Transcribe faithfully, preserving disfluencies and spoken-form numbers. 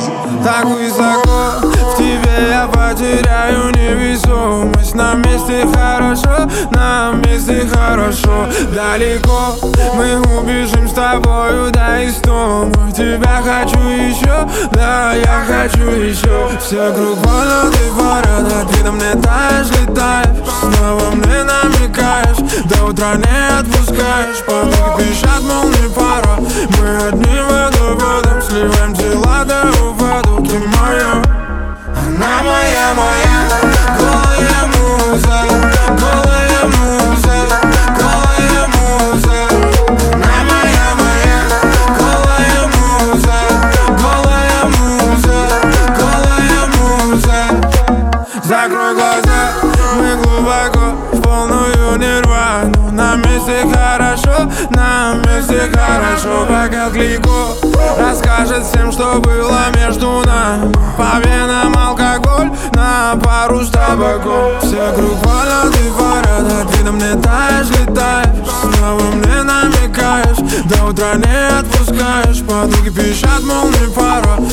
Так высоко в тебе я потеряю невесомость. На месте хорошо, на месте хорошо. Далеко мы убежим с тобою до истомы. Тебя хочу еще, да, я хочу еще. Все круг полеты пора, над видом летаешь, летаешь. Снова мне намекаешь, до утра не отпускаешь. Подруги пищат, мол, не пора. Мы одним водоводом сливаем тела до упаду. Ты моя, она моя, моя. Голая муза, голая муза, голая муза. Она моя, моя. Голая муза, голая муза, голая муза. Закрой глаза, мы глубоко в полную нирвану. На месте хорошо, на месте хорошо. Пока Клико расскажет всем, что было между нами. По венам алкоголь, на пару с табаком. Все круг полеты пора, над видом летаешь, летаешь. Снова мне намекаешь, до утра не отпускаешь. Подруги пищат, мол, не пора.